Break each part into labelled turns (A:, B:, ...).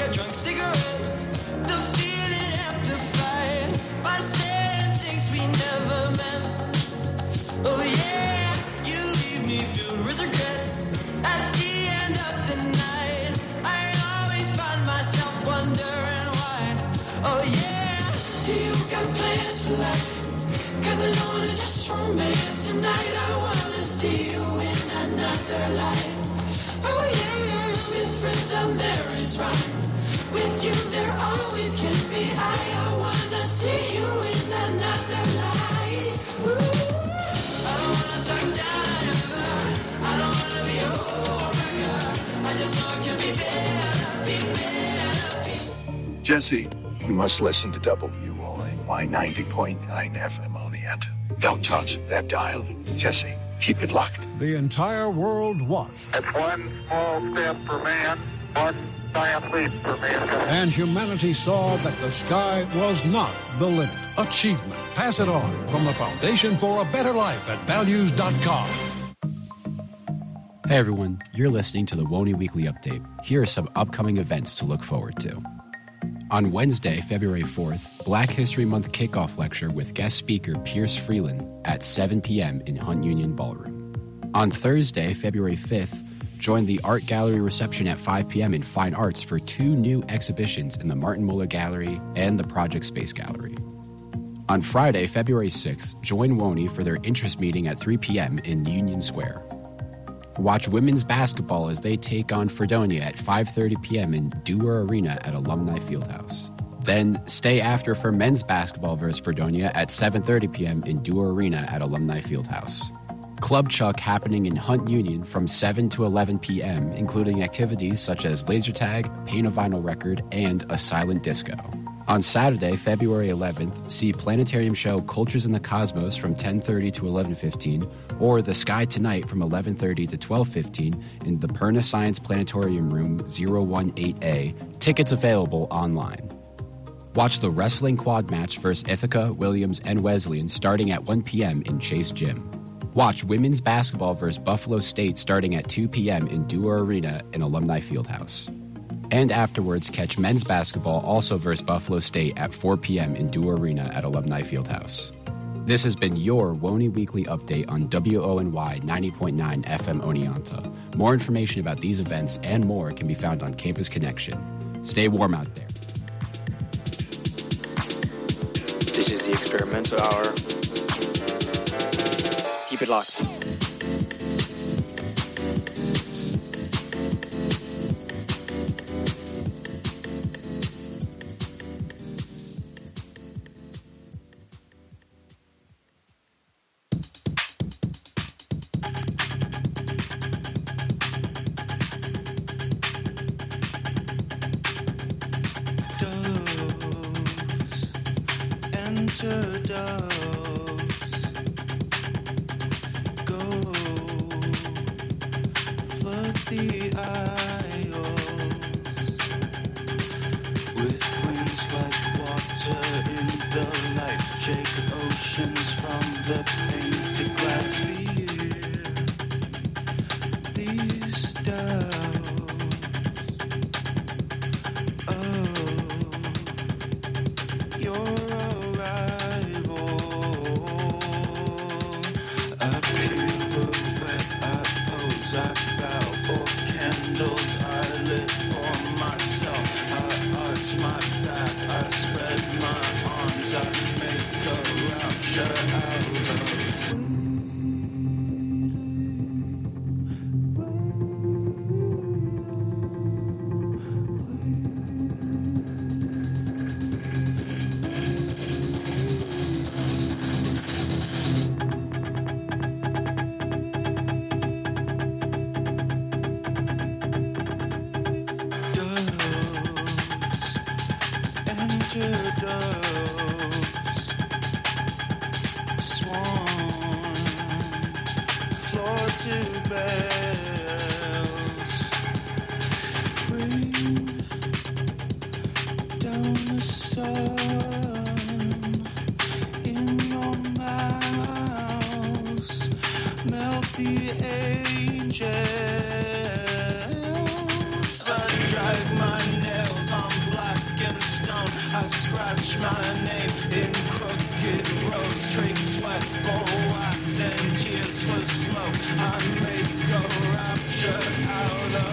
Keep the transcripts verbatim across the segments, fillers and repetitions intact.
A: a drunk cigarette. The feeling amplified by saying things we never meant. Oh yeah, you leave me filled with regret. At the end of the night, I always find myself wondering why. Oh yeah, do you got plans for life? Cause I don't wanna just romance tonight. I wanna see you in another life. Oh yeah, with rhythm there is rhyme. With you there always can be I. I wanna see you in another life. Ooh. I don't wanna talk down ever. I don't wanna be a homewrecker. I just know it can be better, be better, be.
B: Jesse, you must listen to W O A Y ninety point nine F M on the end. Don't touch that dial. Jesse, keep it locked.
C: The entire world watched.
D: It's one small step for man, one giant leap for mankind.
C: And humanity saw that the sky was not the limit. Achievement. Pass it on from the Foundation for a Better Life at values dot com.
E: Hey everyone, you're listening to the W O N Y Weekly Update. Here are some upcoming events to look forward to. On Wednesday, February fourth, Black History Month kickoff lecture with guest speaker Pierce Freeland at seven p.m. in Hunt Union Ballroom. On Thursday, February fifth, join the Art Gallery reception at five p.m. in Fine Arts for two new exhibitions in the Martin Muller Gallery and the Project Space Gallery. On Friday, February sixth, join W O N Y for their interest meeting at three p.m. in Union Square. Watch women's basketball as they take on Fredonia at five thirty p.m. in Dewar Arena at Alumni Fieldhouse. Then stay after for men's basketball versus Fredonia at seven thirty p.m. in Dewar Arena at Alumni Fieldhouse. Club Chuck happening in Hunt Union from seven to eleven p.m., including activities such as laser tag, paint a vinyl record, and a silent disco. On Saturday, February eleventh, see Planetarium show Cultures in the Cosmos from ten thirty to eleven fifteen, or The Sky Tonight from eleven thirty to twelve fifteen in the Perna Science Planetarium Room zero one eight A. Tickets available online. Watch the Wrestling Quad match versus Ithaca, Williams, and Wesleyan starting at one p.m. in Chase Gym. Watch women's basketball versus Buffalo State starting at two p.m. in Dewar Arena in Alumni Fieldhouse. And afterwards, catch men's basketball also versus Buffalo State at four p.m. in Dewar Arena at Alumni Fieldhouse. This has been your W O N Y Weekly Update on W O N Y ninety point nine F M Oneonta. More information about these events and more can be found on Campus Connection. Stay warm out there.
F: This is the Experimental Hour. Keep it locked.
A: Enter doves, go flood the aisles with wings like water in the light. Shake oceans from the painted glass sphere. These doves, oh, you're I bow for candles, I live for myself. I arch my back, I spread my arms, I make a rapture out of doves, swan, floor to bells, bring down the sun in your mouth, melt the angels. I drive my nails on
G: scratch my name in crooked roads, trade sweat for wax and tears for smoke. I make a rapture out of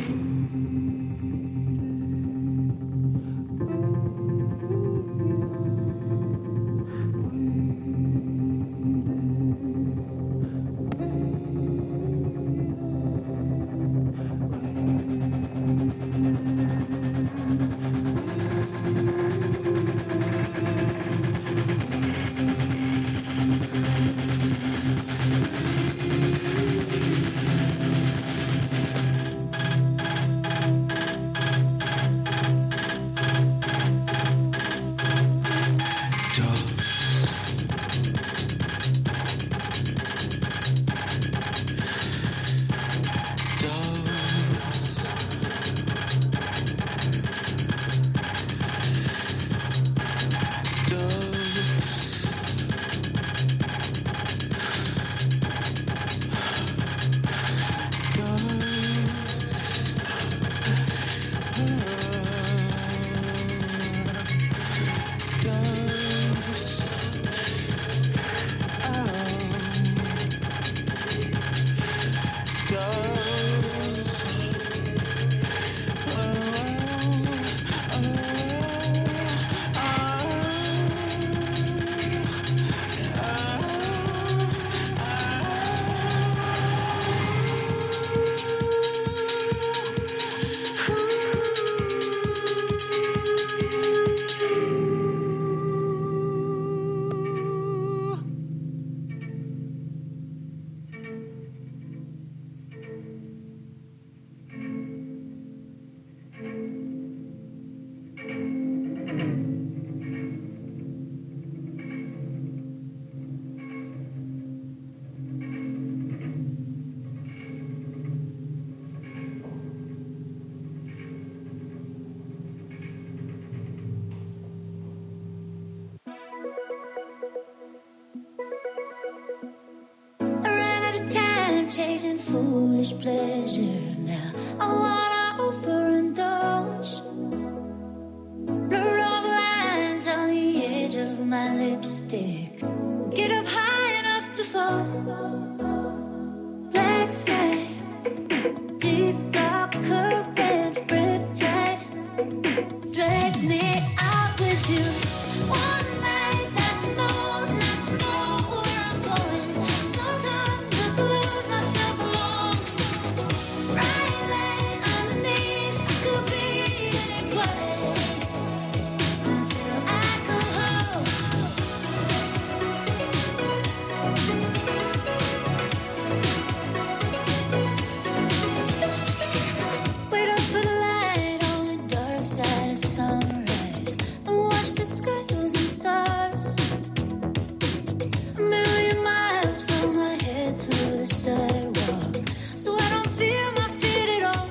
H: chasing foolish pleasure. Now I wanna overindulge. Blur all the lines on the edge of my lipstick. Get up high enough to fall. Black sky, deep dark current, riptide. Drag me out with you. One night, not to know, not to know where I'm going. Sometimes just lose myself alone. Right line underneath, could be anybody until I come home. Wait up for the light on the dark side of sunrise and watch the sky losing stars. A million miles from my head to the sidewalk, so I don't feel my feet at all.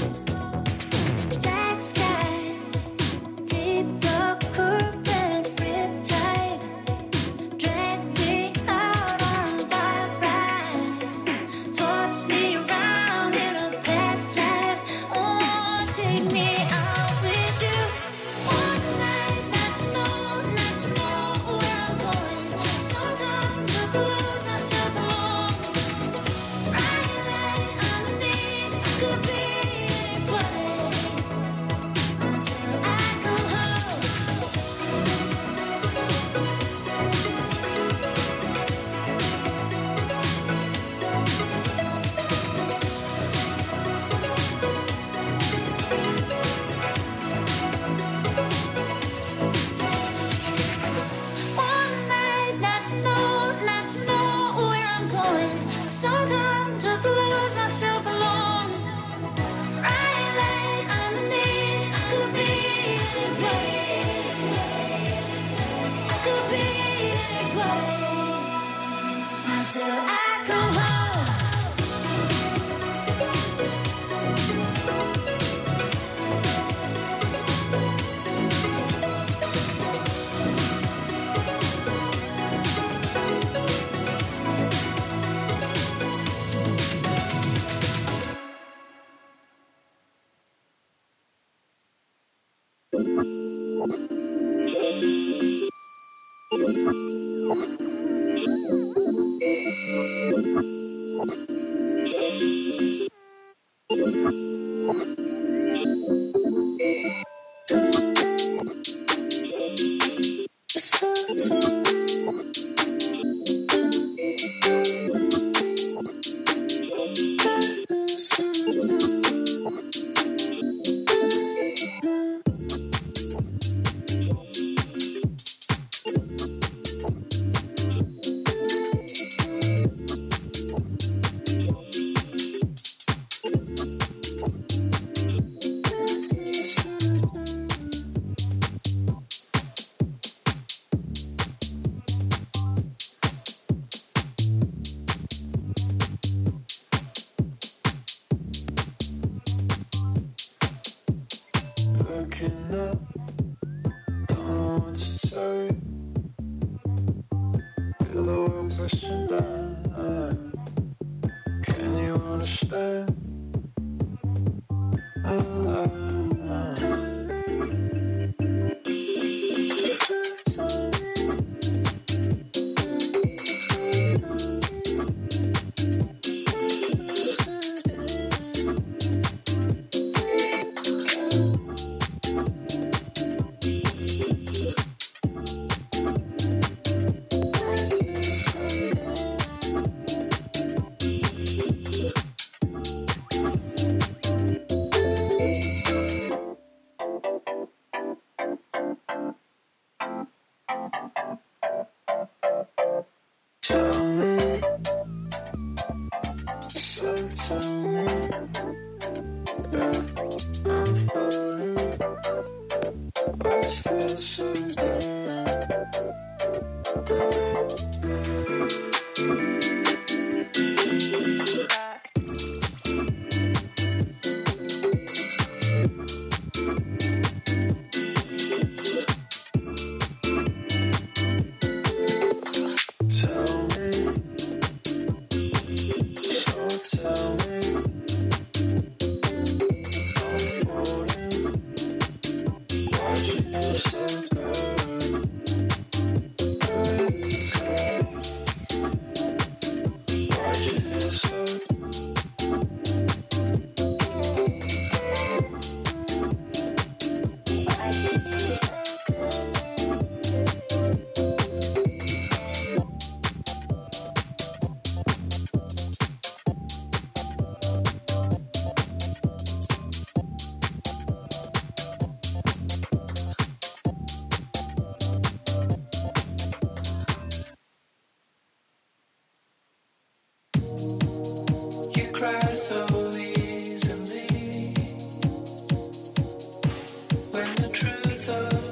H: Black sky, deep dark current, riptide. Drag me out on a wild ride. Toss me around in a past life. Oh, take me out with you. One night, not to know, not to know where I'm going. Sometimes just lose myself alone. Right line underneath, could be anybody until I come home. One night, not to know, not to know where I'm going. Sometimes just lose myself alone. Right line underneath, could be anybody. Could be anybody until I come home.
G: Looking up, don't know what to say. Feel the world pressing down. Can you understand? Tell me, so tell me, yeah, I'm falling. I feel so good. When the truth of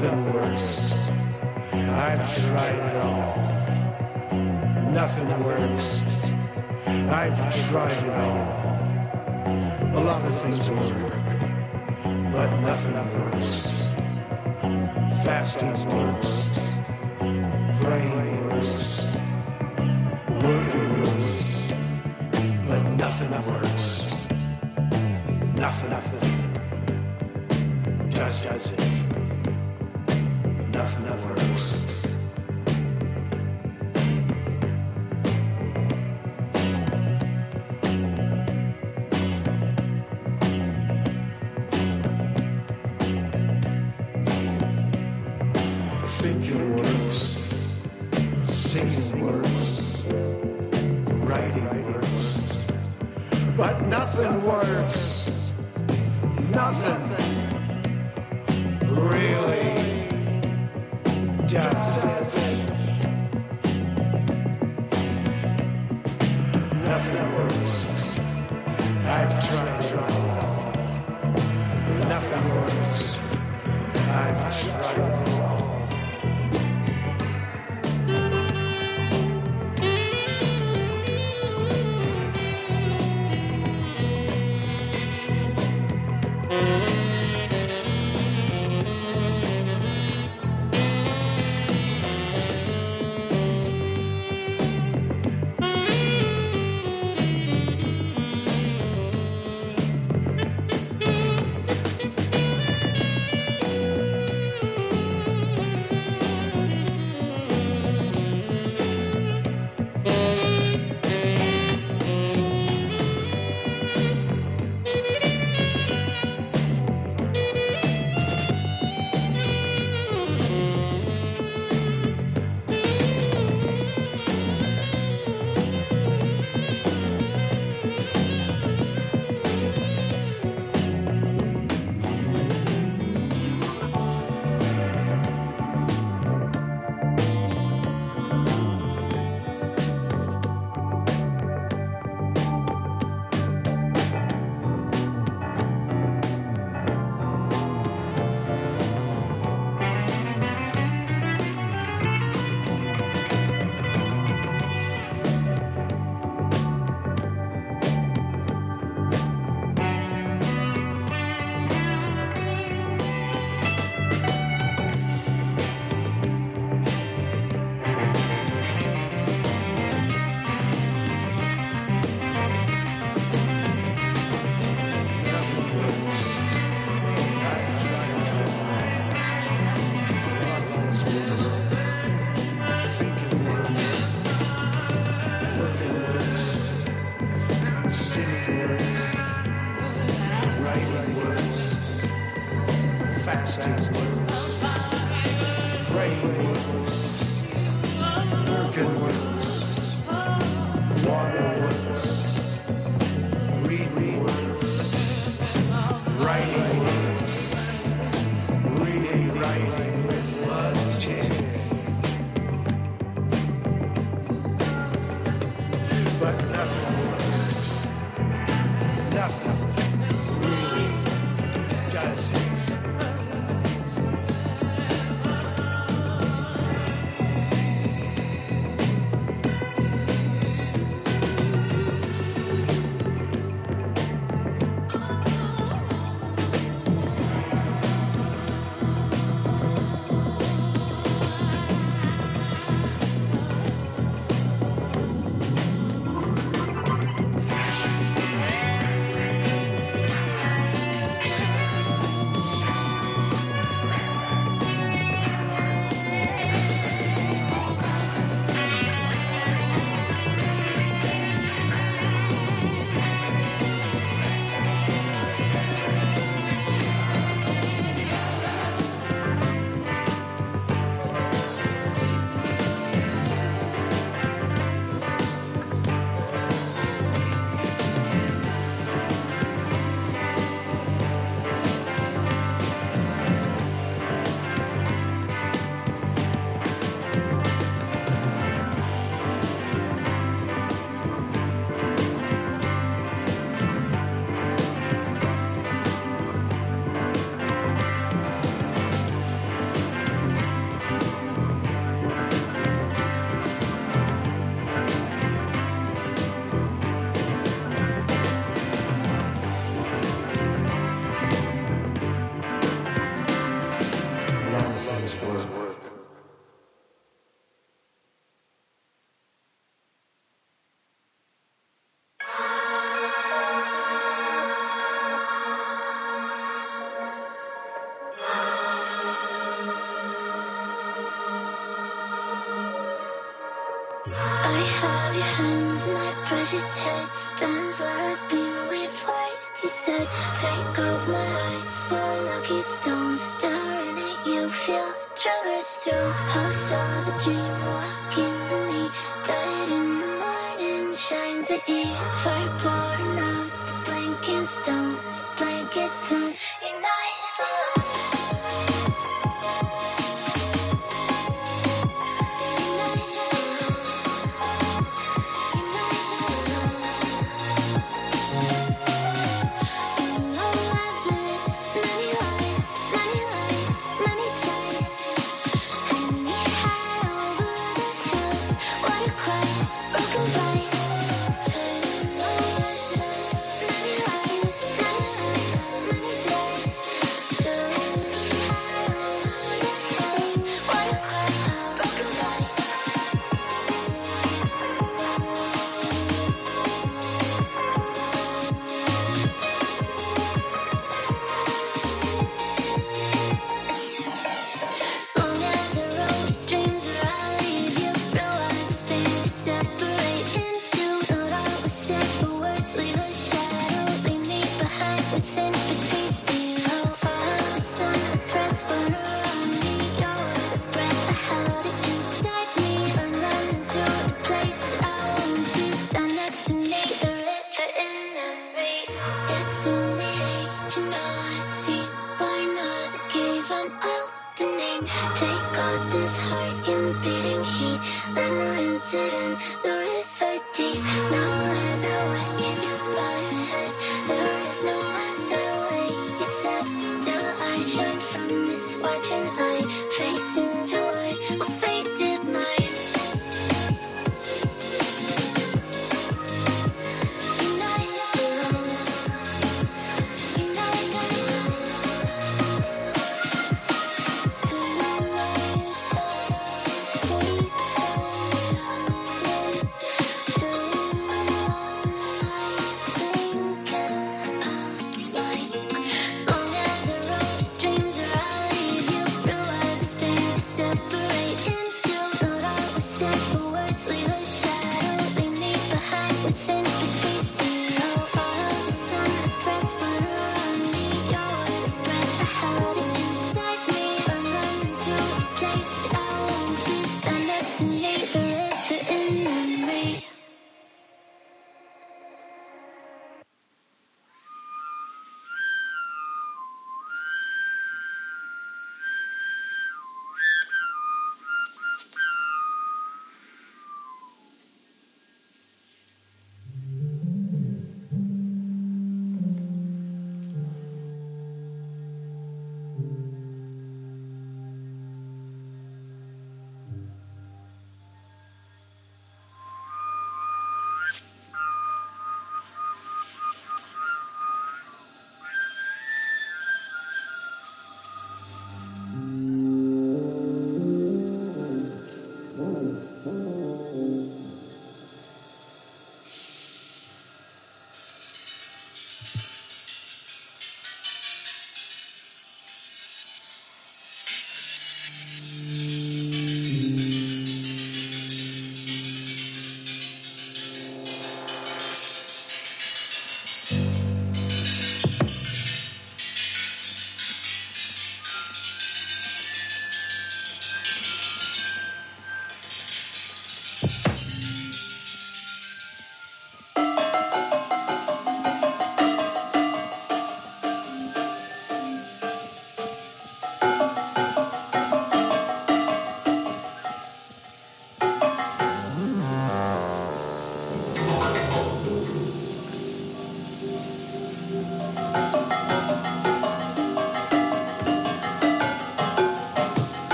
G: Nothing works. I've tried it all. Nothing works. I've tried it all. A lot of things work, but nothing works. Fasting works. Praying works. Working works. But nothing works. Nothing, nothing. Does, does it. Nothing works. Thinking works. Singing works. Writing works. But nothing works. Nothing really does it. Nothing works. I've tried it all. Nothing works. I've tried it all.
H: precious head strands where I've been with words. You said, take out my eyes for lucky stones, staring at you, feel tremors through house of a dream, walking to me, dead in the morning, shines at eve, fire pouring out the blinking stones, blanket through your night. Broken by turning my eyes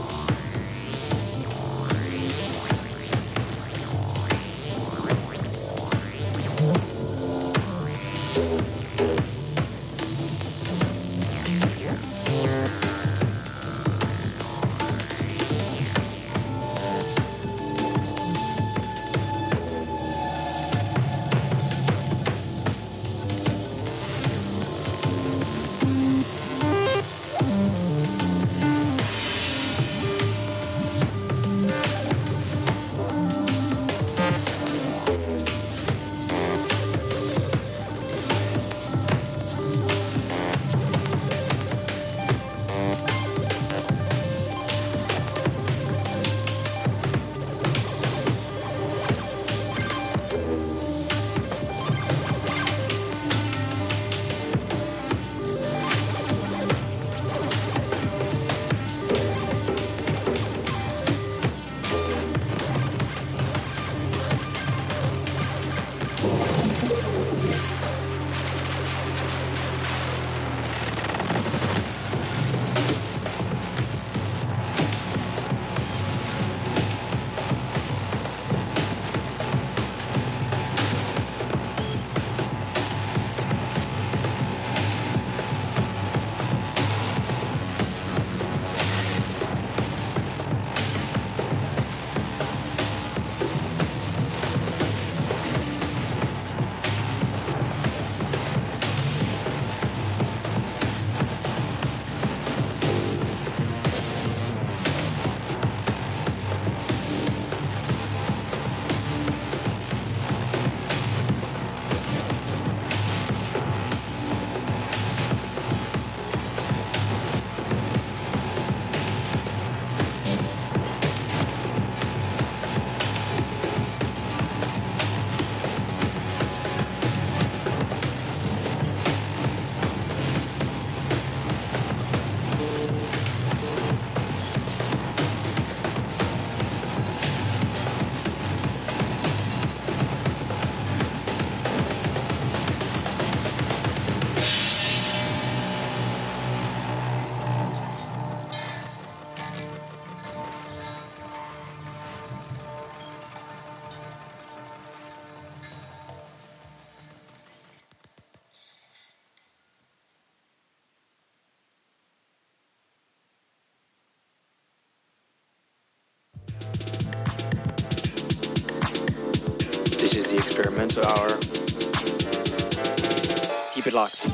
F: Experimental Hour. Keep it locked.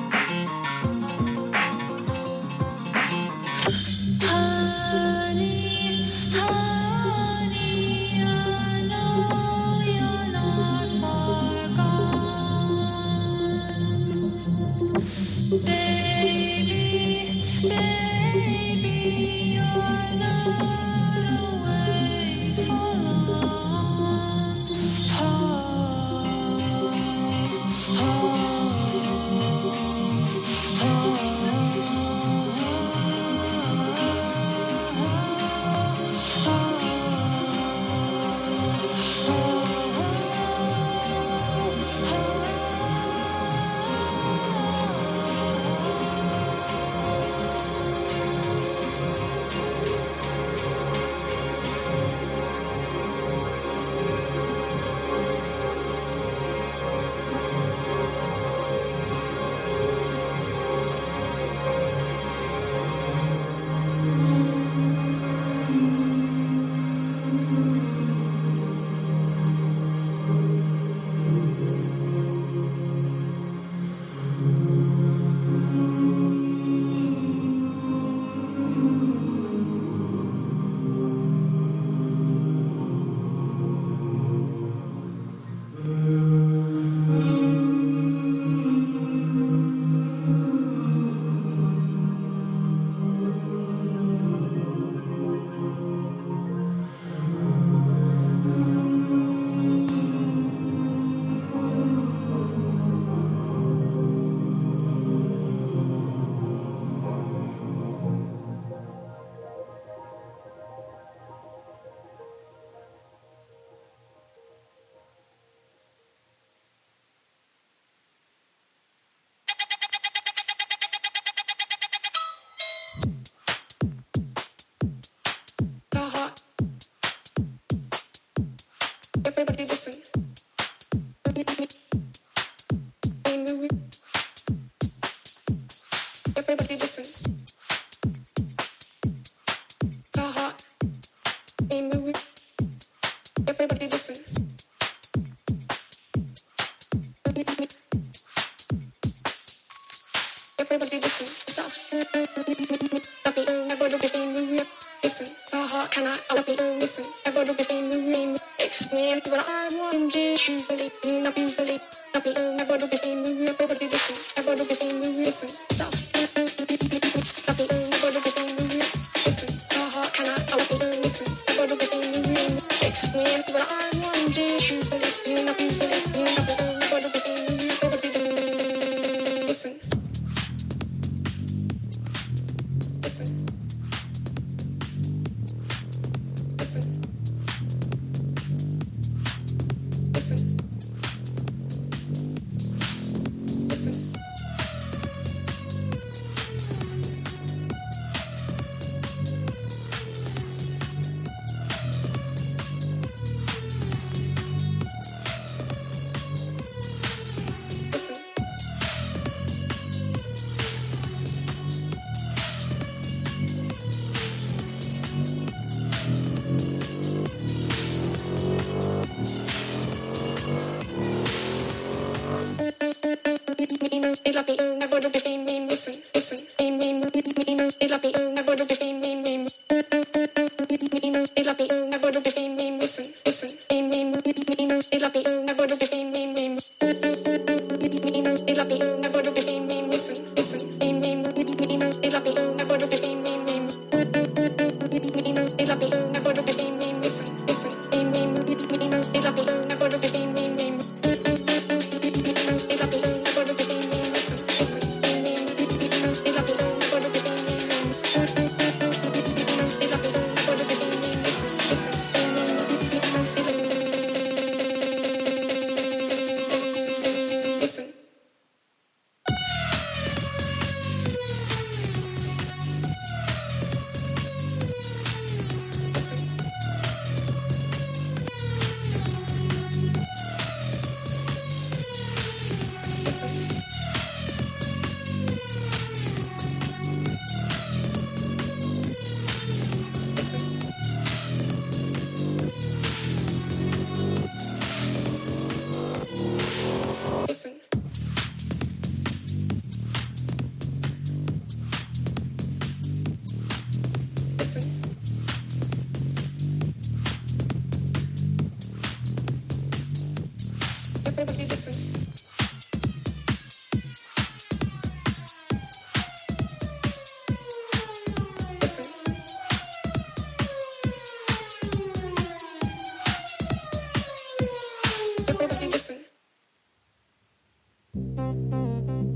H: Honey
I: Everybody different. Everybody different. The heart ain't moving. Everybody different. Everybody different. Stop. But we all never do the same movie. Different. The heart cannot. I will be different. Never do the same movie. Explain what I want. Usually, not usually. Not be all never do the same movie. Everybody different. Never do the same movie. Different. Stop. Not be all never do the same movie. Different. The heart cannot. I will be different. Never do the same movie. Explain what I want. Usually, not usually. Not be all never do the same movie. Everybody different. It'll be all never do the same name, different, different, same name, it'll be all never do the same name, name. It'll be all never do the same name, different, different, same name, it'll be all never do the same name, name. It'll be all never do the same name, different, different, same name, it'll be all never do the same name, name. It'll be all never do the same name, different, different, same name, it'll be all never do the same name, name. It'll be all never do the same name. Everybody different.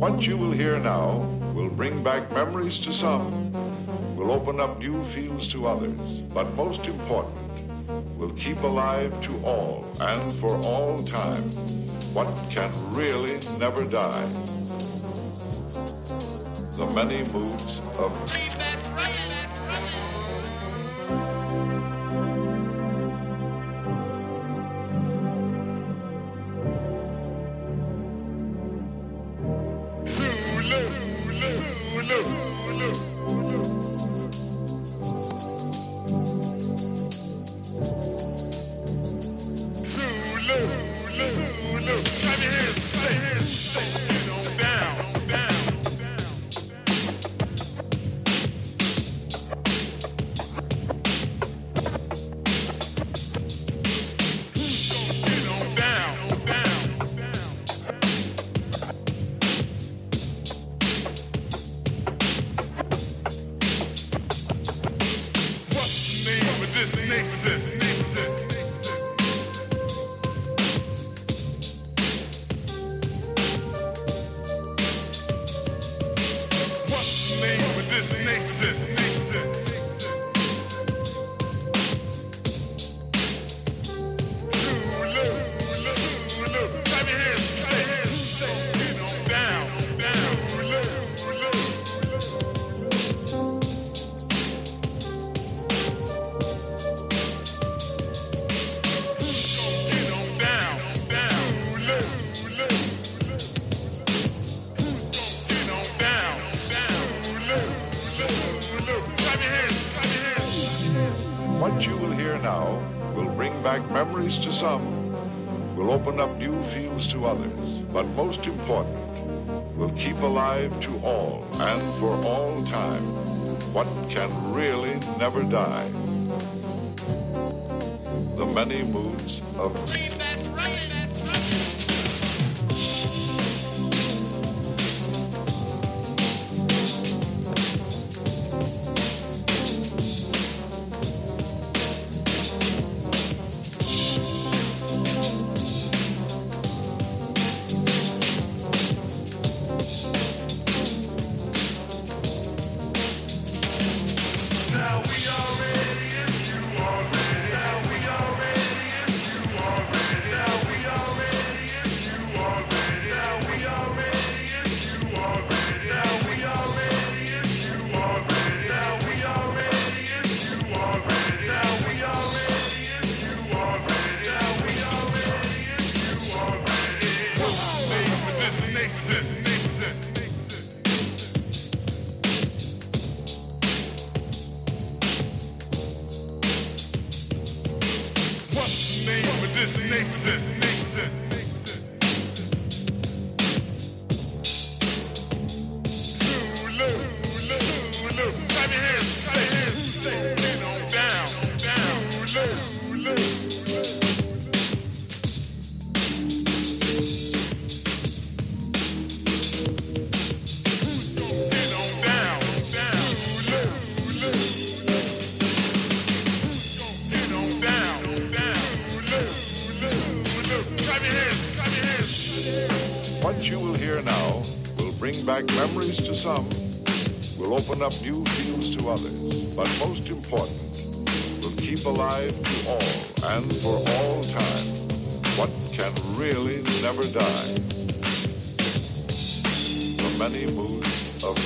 J: What you will hear now will bring back memories to some, will open up new fields to others, but most important, will keep alive to all and for all time what can really never die. The many moods of to some, will open up new fields to others, but most important, will keep alive to all and for all time what can really never die. The many moods of memories to some, will open up new fields to others, but most important, will keep alive to all and for all time what can really never die. The many moods of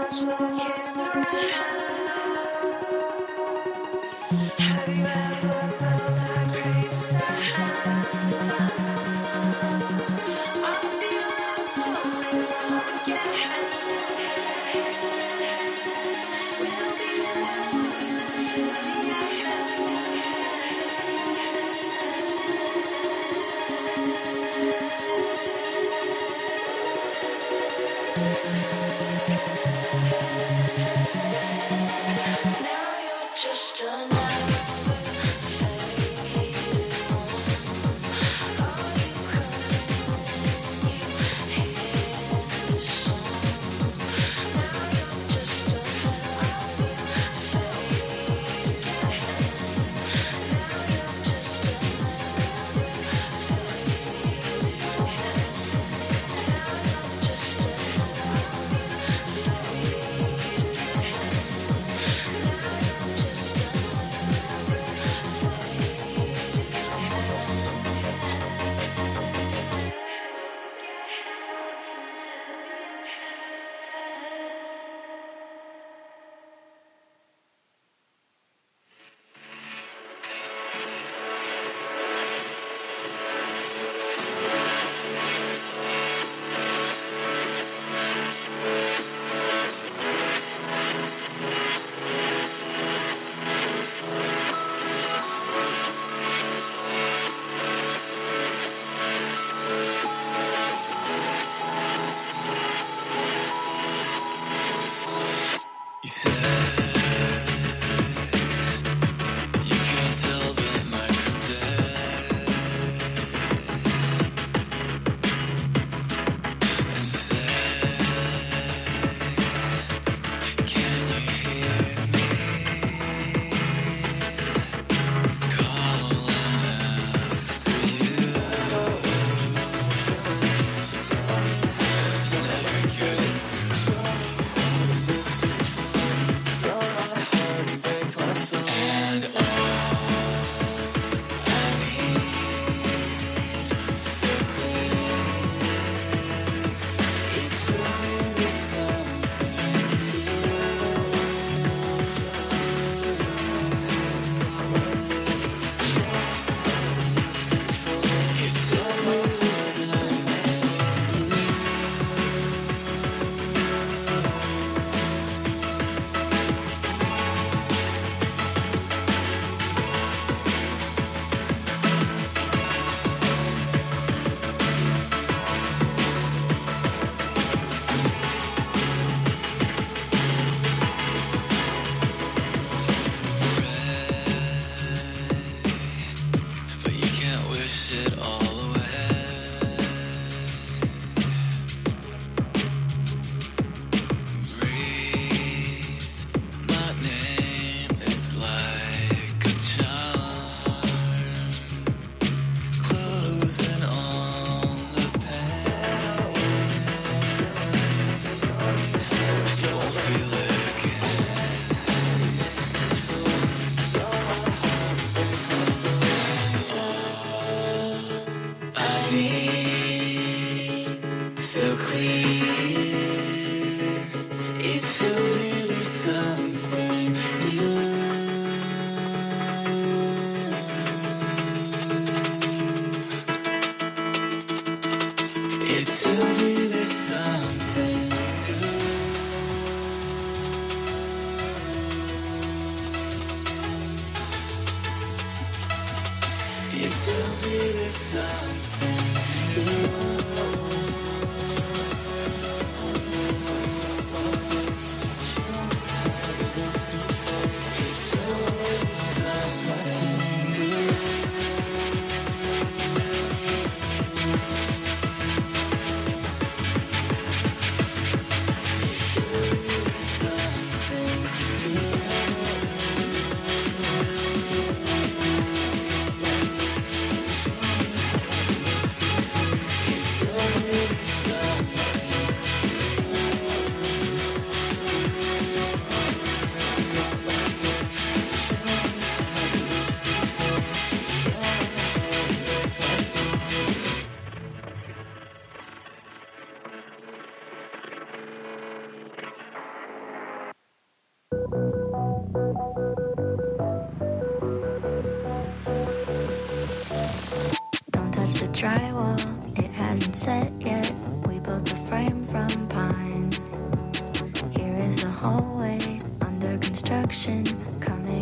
G: It's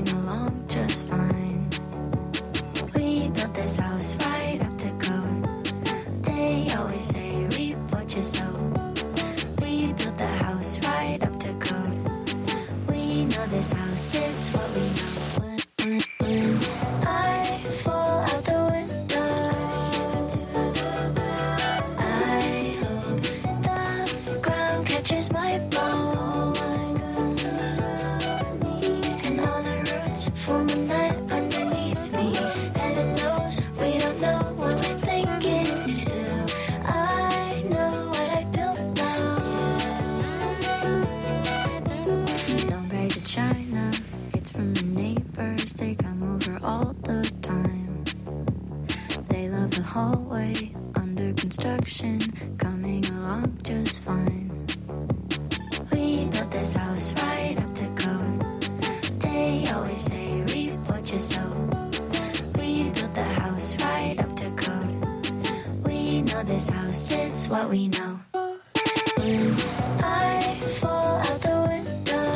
H: coming along just fine. We built this house right up to code. They always say reap what you sow. We built the house right up to code. We know this house, it's what we know. I fall out the window. I hope the ground catches my bone. And all the roots form a net underneath me. And it knows we don't know what we're thinking still. I know what I built now. Don't break the china, it's from the neighbors. They come over all the time. They love the hallway under construction, coming along just fine. We built this house right up to code. They always say reap what you sow. We built the house right up to code. We know this house, it's what we know. I fall out the window.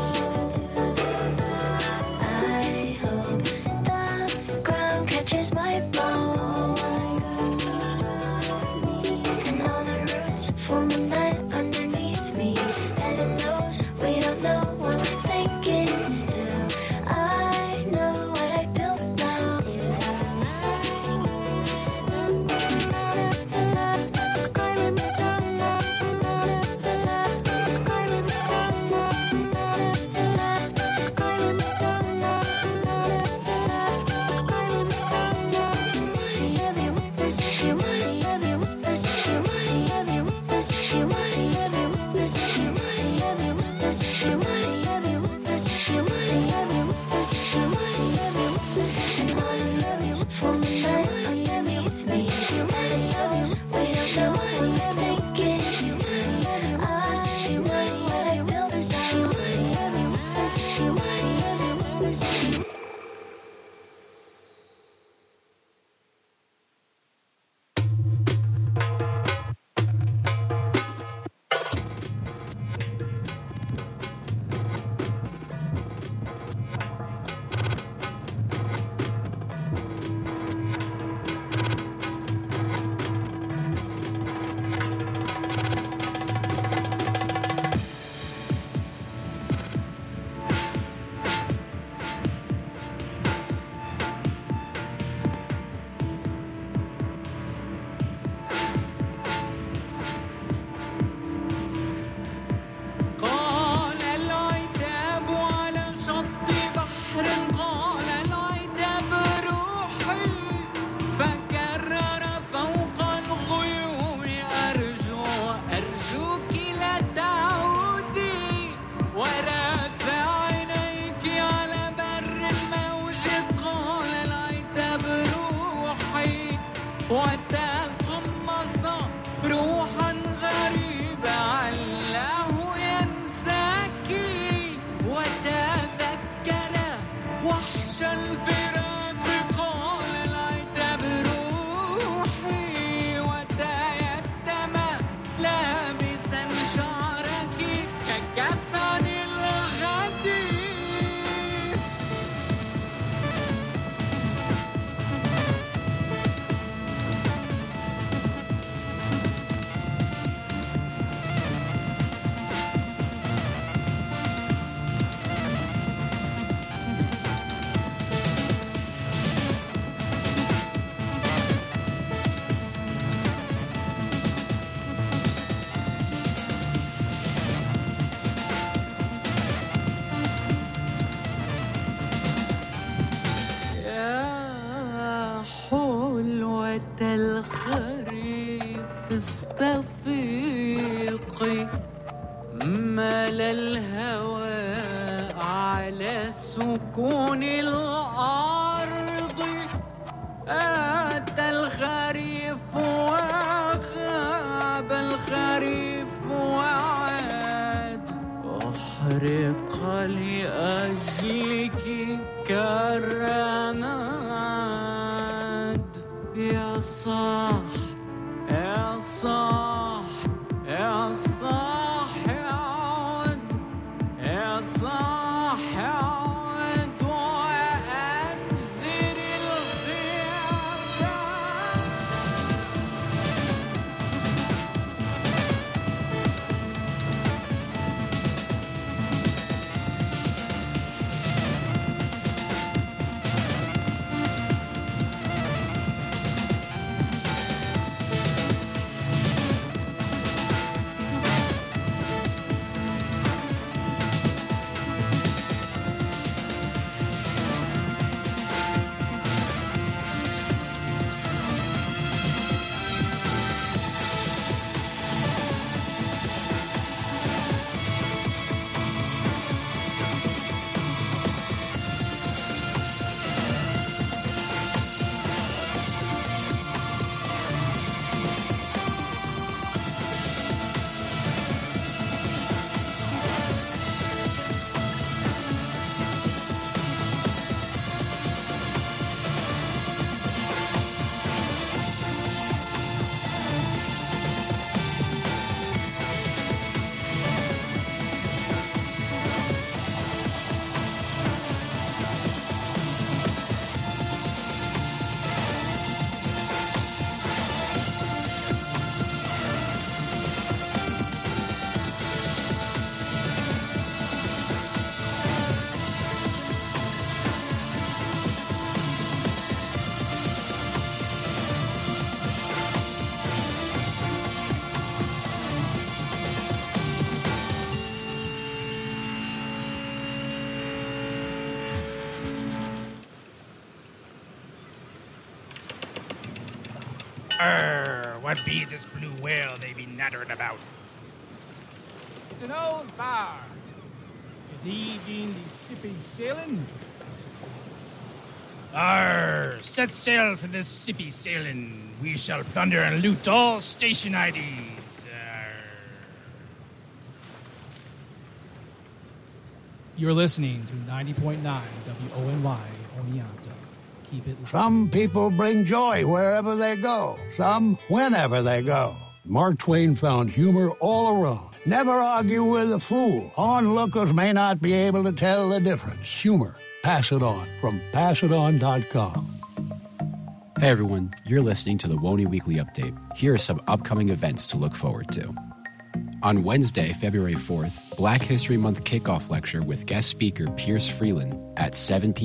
H: I hope the ground catches my bone. And all the roots form a net underneath me. And it knows we don't know what we're thinking still. I know what I built now. الخريف استفيقي مال الهوى على سكون الأرض أتى الخريف وغاب الخريف وعاد أحرق لأجلك كالرماد يا صاح يا صاح يا صاح عد يا صاح عد
K: Arr, what be this blue whale they be nattering about?
L: It's an old bar. Thee being the sippy sailing?
K: Arr, set sail for this sippy sailing. We shall plunder and loot all station I Ds.
L: You're listening to ninety point nine W O N Y Oneonta. Keep it.
C: Some people bring joy wherever they go. Some whenever they go. Mark Twain found humor all around. Never argue with a fool. Onlookers may not be able to tell the difference. Humor. Pass it on from pass it on dot com.
E: Hey everyone, you're listening to the Woney Weekly Update. Here are some upcoming events to look forward to. On Wednesday, February fourth, Black History Month kickoff lecture with guest speaker Pierce Freeland at seven p.m.